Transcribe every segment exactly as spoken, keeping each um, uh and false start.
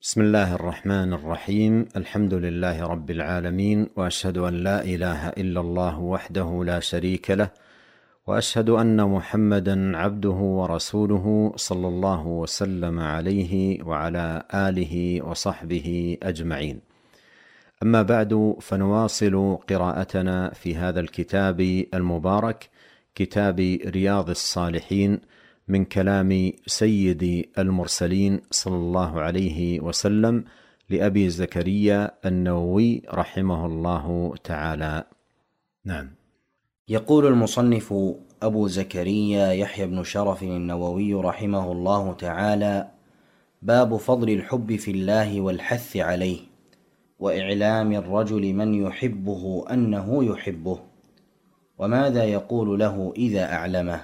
بسم الله الرحمن الرحيم. الحمد لله رب العالمين، وأشهد أن لا إله إلا الله وحده لا شريك له، وأشهد أن محمدا عبده ورسوله صلى الله وسلم عليه وعلى آله وصحبه أجمعين. أما بعد، فنواصل قراءتنا في هذا الكتاب المبارك، كتاب رياض الصالحين، من كلام سيد المرسلين صلى الله عليه وسلم لأبي زكريا النووي رحمه الله تعالى. نعم. يقول المصنف أبو زكريا يحيى بن شرف النووي رحمه الله تعالى: باب فضل الحب في الله والحث عليه، وإعلام الرجل من يحبه أنه يحبه، وماذا يقول له إذا أعلمه.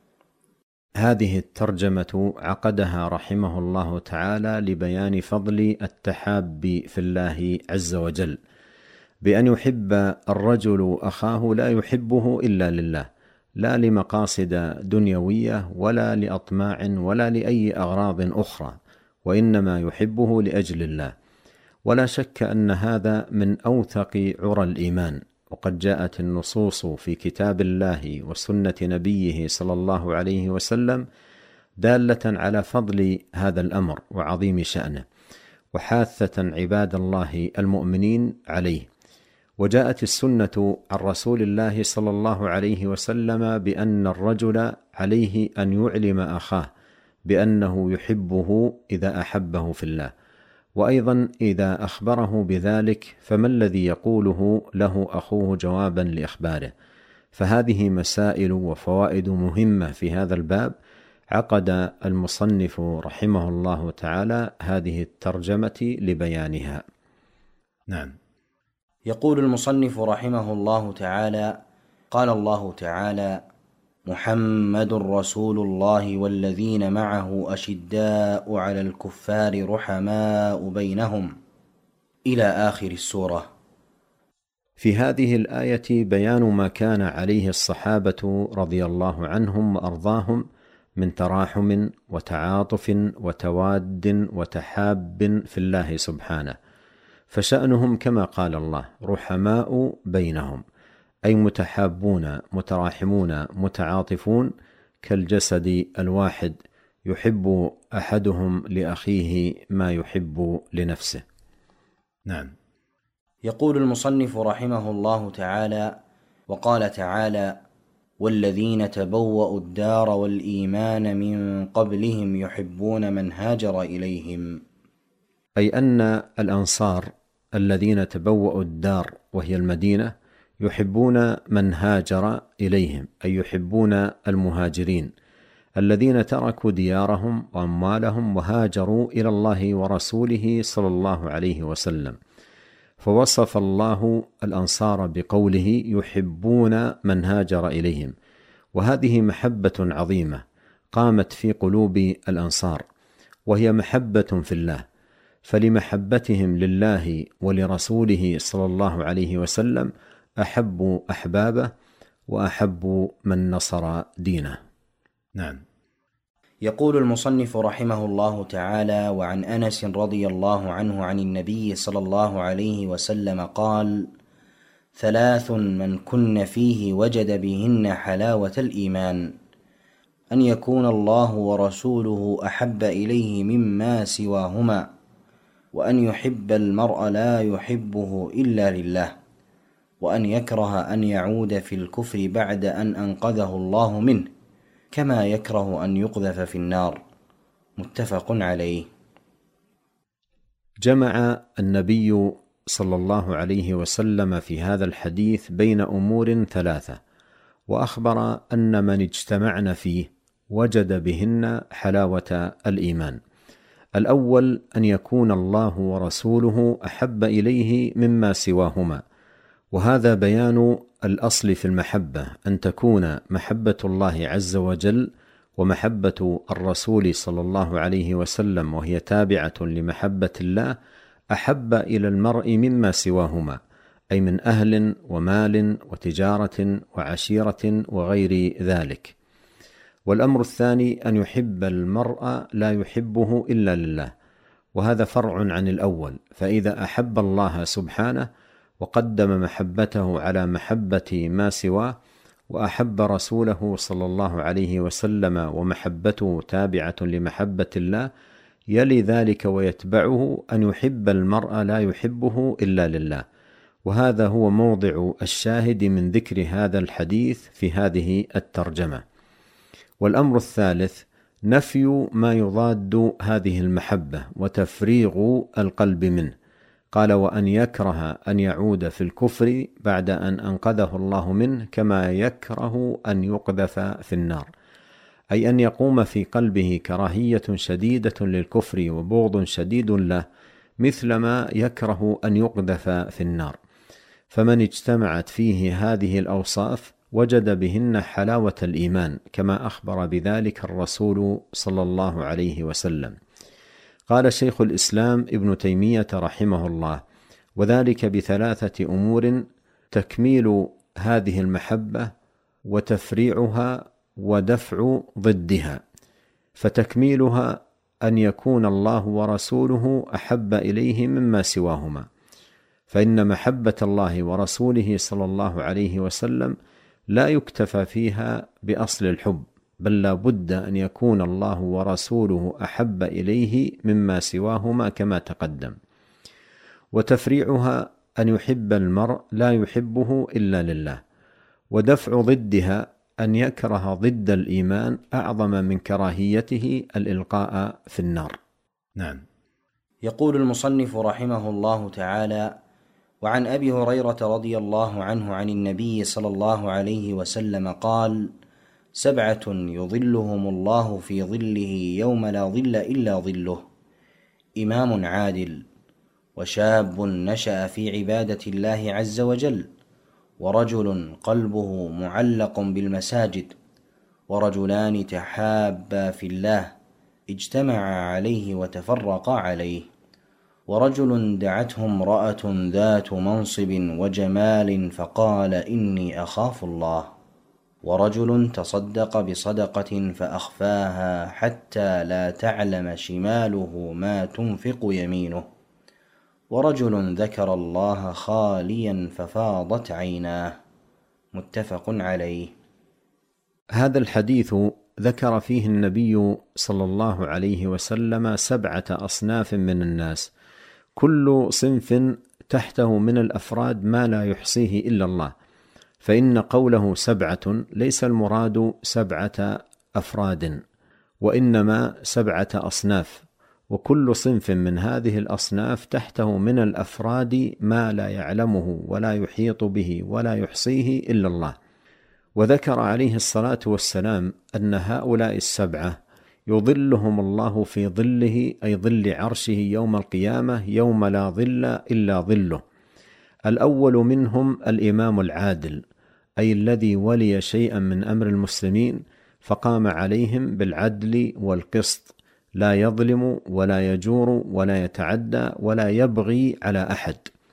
هذه الترجمة عقدها رحمه الله تعالى لبيان فضل التحاب في الله عز وجل، بأن يحب الرجل أخاه لا يحبه إلا لله، لا لمقاصد دنيوية ولا لأطماع ولا لأي أغراض أخرى، وإنما يحبه لأجل الله. ولا شك أن هذا من أوثق عرى الإيمان، وقد جاءت النصوص في كتاب الله وسنة نبيه صلى الله عليه وسلم دالة على فضل هذا الأمر وعظيم شأنه، وحاثة عباد الله المؤمنين عليه. وجاءت السنة عن رسول الله صلى الله عليه وسلم بأن الرجل عليه أن يعلم أخاه بأنه يحبه إذا أحبه في الله، وأيضا إذا أخبره بذلك فما الذي يقوله له أخوه جوابا لإخباره. فهذه مسائل وفوائد مهمة في هذا الباب، عقد المصنف رحمه الله تعالى هذه الترجمة لبيانها. نعم. يقول المصنف رحمه الله تعالى: قال الله تعالى: محمد رسول الله والذين معه أشداء على الكفار رحماء بينهم، إلى آخر السورة. في هذه الآية بيان ما كان عليه الصحابة رضي الله عنهم وأرضاهم من تراحم وتعاطف وتواد وتحاب في الله سبحانه، فشأنهم كما قال الله رحماء بينهم، أي متحابون متراحمون متعاطفون كالجسد الواحد، يحب أحدهم لأخيه ما يحب لنفسه. نعم. يقول المصنف رحمه الله تعالى: وقال تعالى: والذين تبوأوا الدار والإيمان من قبلهم يحبون من هاجر إليهم، أي أن الأنصار الذين تبوأوا الدار وهي المدينة يحبون من هاجر إليهم، أي يحبون المهاجرين الذين تركوا ديارهم وأموالهم وهاجروا إلى الله ورسوله صلى الله عليه وسلم. فوصف الله الأنصار بقوله يحبون من هاجر إليهم، وهذه محبة عظيمة قامت في قلوب الأنصار، وهي محبة في الله، فلمحبتهم لله ولرسوله صلى الله عليه وسلم أحبوا أحبابه وأحبوا من نصر دينه. نعم. يقول المصنف رحمه الله تعالى: وعن أنس رضي الله عنه عن النبي صلى الله عليه وسلم قال: ثلاث من كن فيه وجد بهن حلاوة الإيمان، أن يكون الله ورسوله أحب إليه مما سواهما، وأن يحب المرء لا يحبه إلا لله، وأن يكره أن يعود في الكفر بعد أن أنقذه الله منه، كما يكره أن يقذف في النار. متفق عليه. جمع النبي صلى الله عليه وسلم في هذا الحديث بين أمور ثلاثة، وأخبر أن من اجتمعن فيه وجد بهن حلاوة الإيمان. الأول أن يكون الله ورسوله أحب إليه مما سواهما، وهذا بيان الأصل في المحبة، أن تكون محبة الله عز وجل ومحبة الرسول صلى الله عليه وسلم، وهي تابعة لمحبة الله، أحب إلى المرء مما سواهما، أي من أهل ومال وتجارة وعشيرة وغير ذلك. والأمر الثاني أن يحب المرء لا يحبه إلا لله، وهذا فرع عن الأول. فإذا أحب الله سبحانه وقدم محبته على محبة ما سواه، وأحب رسوله صلى الله عليه وسلم ومحبته تابعة لمحبة الله، يلي ذلك ويتبعه أن يحب المرء لا يحبه إلا لله. وهذا هو موضع الشاهد من ذكر هذا الحديث في هذه الترجمة. والأمر الثالث نفي ما يضاد هذه المحبة وتفريغ القلب منه. قال: وأن يكره أن يعود في الكفر بعد أن أنقذه الله منه، كما يكره أن يقذف في النار، أي أن يقوم في قلبه كراهية شديدة للكفر وبغض شديد له، مثلما يكره أن يقذف في النار. فمن اجتمعت فيه هذه الأوصاف وجد بهن حلاوة الإيمان، كما أخبر بذلك الرسول صلى الله عليه وسلم. قال شيخ الإسلام ابن تيمية رحمه الله: وذلك بثلاثة أمور: تكميل هذه المحبة، وتفريعها، ودفع ضدها. فتكميلها أن يكون الله ورسوله أحب إليه مما سواهما، فإن محبة الله ورسوله صلى الله عليه وسلم لا يكتفى فيها بأصل الحب، بل لا بد أن يكون الله ورسوله أحب إليه مما سواهما كما تقدم. وتفريعها أن يحب المرء لا يحبه إلا لله. ودفع ضدها أن يكره ضد الإيمان أعظم من كراهيته الإلقاء في النار. نعم. يقول المصنف رحمه الله تعالى: وعن أبي هريرة رضي الله عنه عن النبي صلى الله عليه وسلم قال: سبعة يظلهم الله في ظله يوم لا ظل إلا ظله: إمام عادل، وشاب نشأ في عبادة الله عز وجل، ورجل قلبه معلق بالمساجد، ورجلان تحابا في الله اجتمعا عليه وتفرقا عليه، ورجل دعته امرأة ذات منصب وجمال فقال: إني أخاف الله، ورجل تصدق بصدقة فأخفاها حتى لا تعلم شماله ما تنفق يمينه، ورجل ذكر الله خاليا ففاضت عيناه. متفق عليه. هذا الحديث ذكر فيه النبي صلى الله عليه وسلم سبعة أصناف من الناس، كل صنف تحته من الأفراد ما لا يحصيه إلا الله. فإن قوله سبعة ليس المراد سبعة أفراد، وإنما سبعة أصناف، وكل صنف من هذه الأصناف تحته من الأفراد ما لا يعلمه ولا يحيط به ولا يحصيه إلا الله. وذكر عليه الصلاة والسلام أن هؤلاء السبعة يظلهم الله في ظله، أي ظل عرشه يوم القيامة، يوم لا ظل إلا ظله. الأول منهم الإمام العادل، أي الذي ولي شيئا من أمر المسلمين فقام عليهم بالعدل والقسط، لا يظلم ولا يجور ولا يتعدى ولا يبغي على أحد.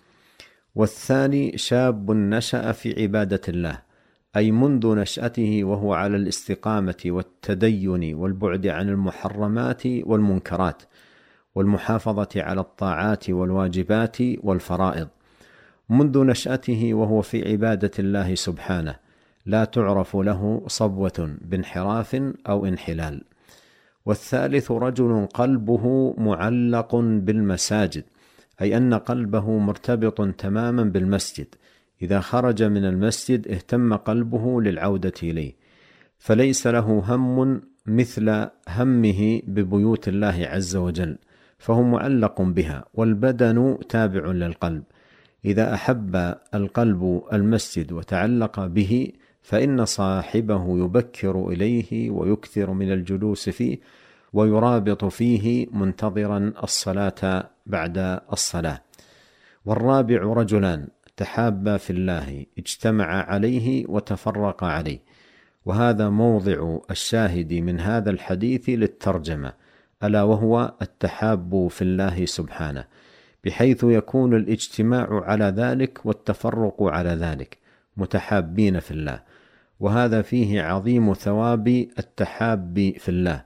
والثاني شاب نشأ في عبادة الله، أي منذ نشأته وهو على الاستقامة والتدين والبعد عن المحرمات والمنكرات، والمحافظة على الطاعات والواجبات والفرائض، منذ نشأته وهو في عبادة الله سبحانه، لا تعرف له صبوة بانحراف أو انحلال. والثالث رجل قلبه معلق بالمساجد، أي أن قلبه مرتبط تماما بالمسجد، إذا خرج من المسجد اهتم قلبه للعودة إليه، فليس له هم مثل همه ببيوت الله عز وجل، فهو معلق بها، والبدن تابع للقلب. إذا أحب القلب المسجد وتعلق به فإن صاحبه يبكر إليه ويكثر من الجلوس فيه، ويرابط فيه منتظرا الصلاة بعد الصلاة. والرابع رجلان تحابا في الله اجتمع عليه وتفرق عليه. وهذا موضع الشاهد من هذا الحديث للترجمة، ألا وهو التحاب في الله سبحانه، بحيث يكون الاجتماع على ذلك والتفرق على ذلك، متحابين في الله. وهذا فيه عظيم ثواب التحاب في الله،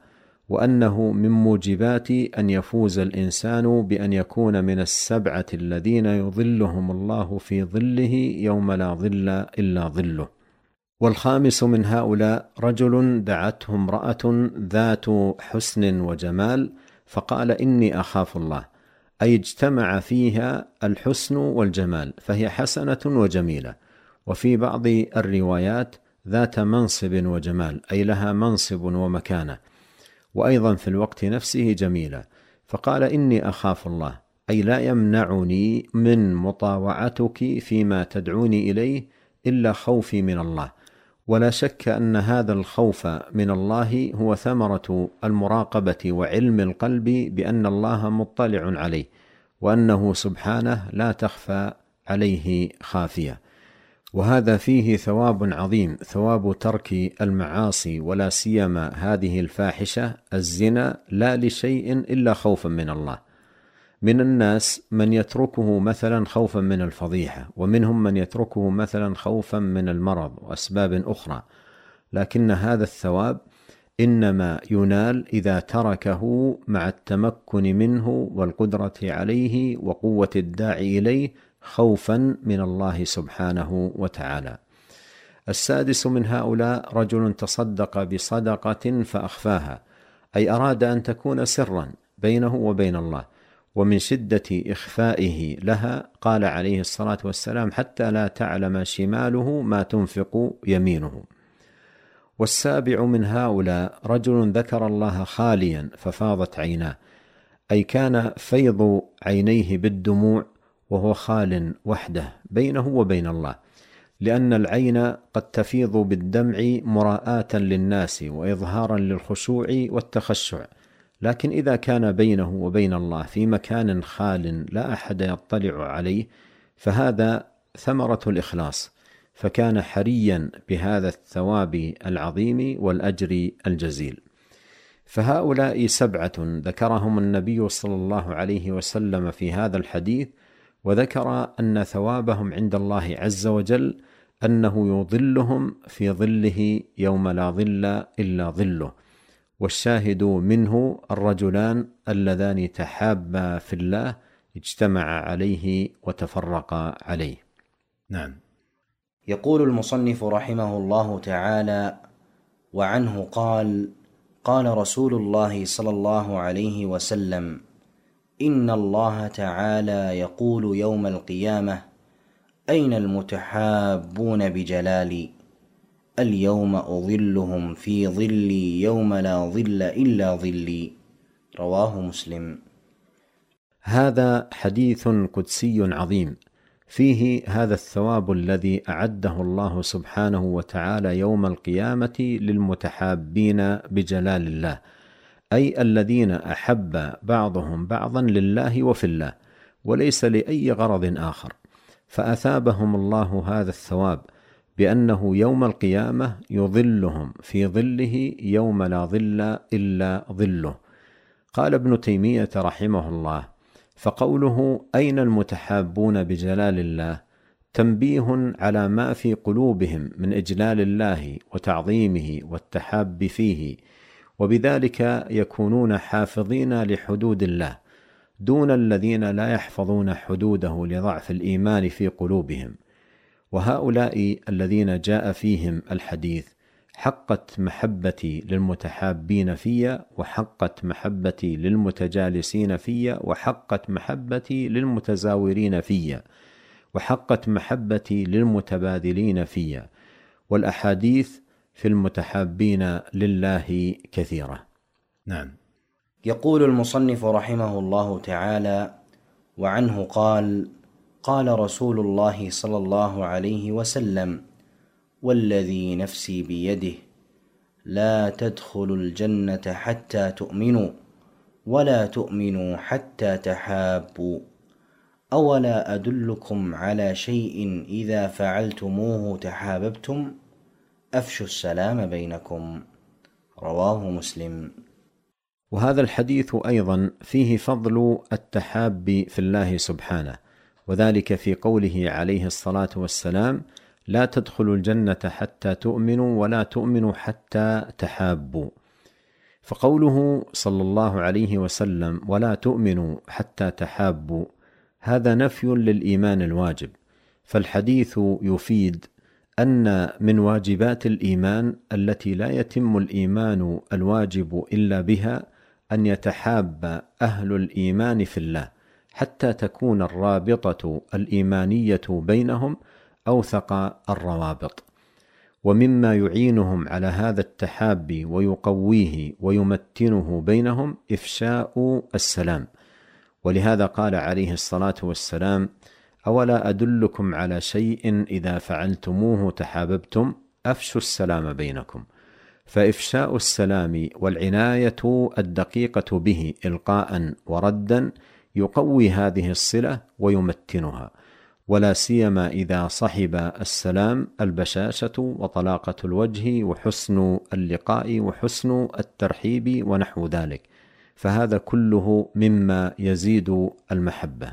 وأنه من موجبات أن يفوز الإنسان بأن يكون من السبعة الذين يظلهم الله في ظله يوم لا ظل إلا ظله. والخامس من هؤلاء رجل دعته امرأة ذات حسن وجمال فقال إني أخاف الله، أي اجتمع فيها الحسن والجمال، فهي حسنة وجميلة. وفي بعض الروايات ذات منصب وجمال، أي لها منصب ومكانة، وأيضا في الوقت نفسه جميلة. فقال إني أخاف الله، أي لا يمنعني من مطاوعتك فيما تدعوني إليه إلا خوفي من الله. ولا شك أن هذا الخوف من الله هو ثمرة المراقبة وعلم القلب بأن الله مطلع عليه، وأنه سبحانه لا تخفى عليه خافية. وهذا فيه ثواب عظيم، ثواب ترك المعاصي، ولا سيما هذه الفاحشة الزنا، لا لشيء إلا خوفا من الله. من الناس من يتركه مثلا خوفا من الفضيحة، ومنهم من يتركه مثلا خوفا من المرض وأسباب أخرى، لكن هذا الثواب إنما ينال إذا تركه مع التمكن منه والقدرة عليه وقوة الداعي إليه خوفا من الله سبحانه وتعالى. السادس من هؤلاء رجل تصدق بصدقة فأخفاها، أي أراد أن تكون سرا بينه وبين الله، ومن شدة إخفائه لها قال عليه الصلاة والسلام حتى لا تعلم شماله ما تنفق يمينه. والسابع من هؤلاء رجل ذكر الله خاليا ففاضت عيناه، أي كان فيض عينيه بالدموع وهو خال وحده بينه وبين الله، لأن العين قد تفيض بالدمع مراءة للناس وإظهارا للخشوع والتخشع، لكن إذا كان بينه وبين الله في مكان خال لا أحد يطلع عليه فهذا ثمرة الإخلاص، فكان حريا بهذا الثواب العظيم والأجر الجزيل. فهؤلاء سبعة ذكرهم النبي صلى الله عليه وسلم في هذا الحديث، وذكر أن ثوابهم عند الله عز وجل أنه يظلهم في ظله يوم لا ظل إلا ظله. والشاهد منه الرجلان اللذان تحابا في الله اجتمعا عليه وتفرقا عليه. نعم. يقول المصنف رحمه الله تعالى: وعنه قال: قال رسول الله صلى الله عليه وسلم: إن الله تعالى يقول يوم القيامة: أين المتحابون بجلالي؟ اليوم أظلهم في ظلي يوم لا ظل إلا ظلي. رواه مسلم. هذا حديث قدسي عظيم فيه هذا الثواب الذي أعده الله سبحانه وتعالى يوم القيامة للمتحابين بجلال الله، أي الذين أحب بعضهم بعضا لله وفي الله وليس لأي غرض آخر، فأثابهم الله هذا الثواب بأنه يوم القيامة يظلهم في ظله يوم لا ظل إلا ظله. قال ابن تيمية رحمه الله: فقوله أين المتحابون بجلال الله تنبيه على ما في قلوبهم من إجلال الله وتعظيمه والتحاب فيه، وبذلك يكونون حافظين لحدود الله دون الذين لا يحفظون حدوده لضعف الإيمان في قلوبهم. وهؤلاء الذين جاء فيهم الحديث حقت محبتي للمتحابين فيا، وحقت محبتي للمتجالسين فيا، وحقت محبتي للمتزاورين فيا، وحقت محبتي للمتبادلين فيا. والأحاديث في المتحابين لله كثيرة. نعم. يقول المصنف رحمه الله تعالى: وعنه قال: قال رسول الله صلى الله عليه وسلم: والذي نفسي بيده لا تدخلوا الجنة حتى تؤمنوا ولا تؤمنوا حتى تحابوا، أولا أدلكم على شيء إذا فعلتموه تحاببتم؟ أفشوا السلام بينكم. رواه مسلم. وهذا الحديث أيضا فيه فضل التحاب في الله سبحانه، وذلك في قوله عليه الصلاة والسلام: لا تدخلوا الجنة حتى تؤمنوا ولا تؤمنوا حتى تحابوا. فقوله صلى الله عليه وسلم ولا تؤمنوا حتى تحابوا هذا نفي للإيمان الواجب، فالحديث يفيد أن من واجبات الإيمان التي لا يتم الإيمان الواجب إلا بها أن يتحاب أهل الإيمان في الله حتى تكون الرابطة الإيمانية بينهم أوثق الروابط. ومما يعينهم على هذا التحاب ويقويه ويمتنه بينهم إفشاء السلام، ولهذا قال عليه الصلاة والسلام أولا أدلكم على شيء إذا فعلتموه تحاببتم أفشوا السلام بينكم. فإفشاء السلام والعناية الدقيقة به إلقاء وردا يقوي هذه الصلة ويمتنها، ولا سيما إذا صحب السلام البشاشة وطلاقة الوجه وحسن اللقاء وحسن الترحيب ونحو ذلك، فهذا كله مما يزيد المحبة.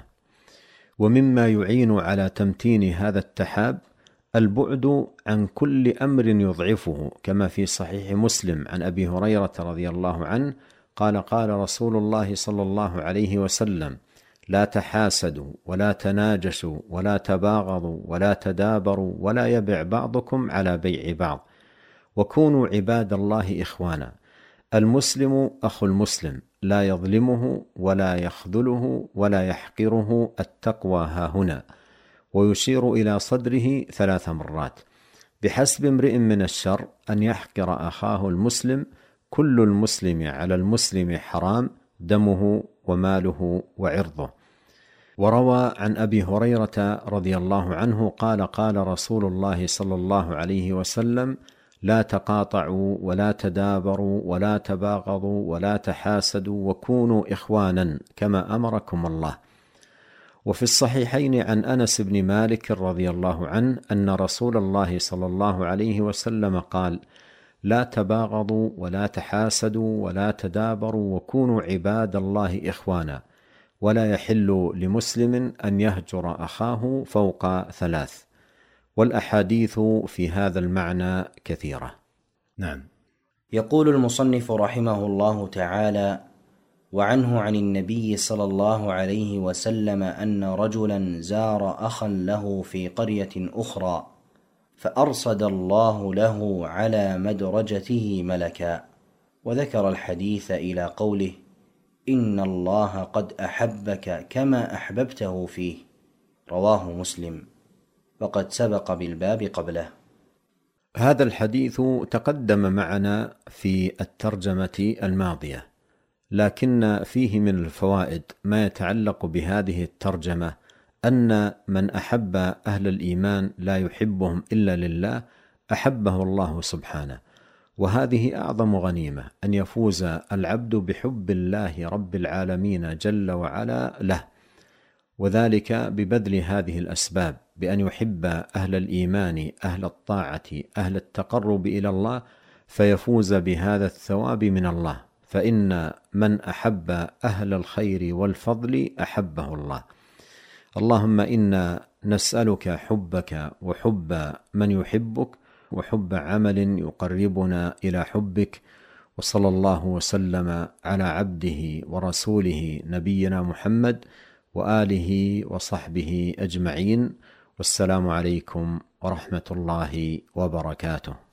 ومما يعين على تمتين هذا التحاب البعد عن كل أمر يضعفه، كما في صحيح مسلم عن أبي هريرة رضي الله عنه قال قال رسول الله صلى الله عليه وسلم لا تحاسدوا ولا تناجشوا ولا تباغضوا ولا تدابروا ولا يبع بعضكم على بيع بعض، وكونوا عباد الله إخوانا. المسلم أخو المسلم لا يظلمه ولا يخذله ولا يحقره، التقوى ها هنا، ويشير إلى صدره ثلاث مرات. بحسب امرئ من الشر أن يحقر أخاه المسلم، كل المسلم على المسلم حرام دمه وماله وعرضه. وروى عن أبي هريرة رضي الله عنه قال قال رسول الله صلى الله عليه وسلم لا تقاطعوا ولا تدابروا ولا تباغضوا ولا تحاسدوا وكونوا إخوانا كما أمركم الله. وفي الصحيحين عن أنس بن مالك رضي الله عنه أن رسول الله صلى الله عليه وسلم قال لا تباغضوا ولا تحاسدوا ولا تدابروا وكونوا عباد الله إخوانا، ولا يحل لمسلم أن يهجر أخاه فوق ثلاث. والأحاديث في هذا المعنى كثيرة. نعم. يقول المصنف رحمه الله تعالى: وعنه عن النبي صلى الله عليه وسلم أن رجلا زار أخا له في قرية أخرى فأرصد الله له على مدرجته ملكا، وذكر الحديث إلى قوله إن الله قد أحبك كما أحببته فيه، رواه مسلم، وقد سبق بالباب قبله. هذا الحديث تقدم معنا في الترجمة الماضية، لكن فيه من الفوائد ما يتعلق بهذه الترجمة أن من أحب أهل الإيمان لا يحبهم إلا لله أحبه الله سبحانه، وهذه أعظم غنيمة أن يفوز العبد بحب الله رب العالمين جل وعلا له، وذلك ببذل هذه الأسباب، بأن يحب أهل الإيمان أهل الطاعة أهل التقرب إلى الله فيفوز بهذا الثواب من الله، فإن من أحب أهل الخير والفضل أحبه الله. اللهم إنا نسألك حبك وحب من يحبك وحب عمل يقربنا إلى حبك، وصلى الله وسلم على عبده ورسوله نبينا محمد وآله وصحبه أجمعين، والسلام عليكم ورحمة الله وبركاته.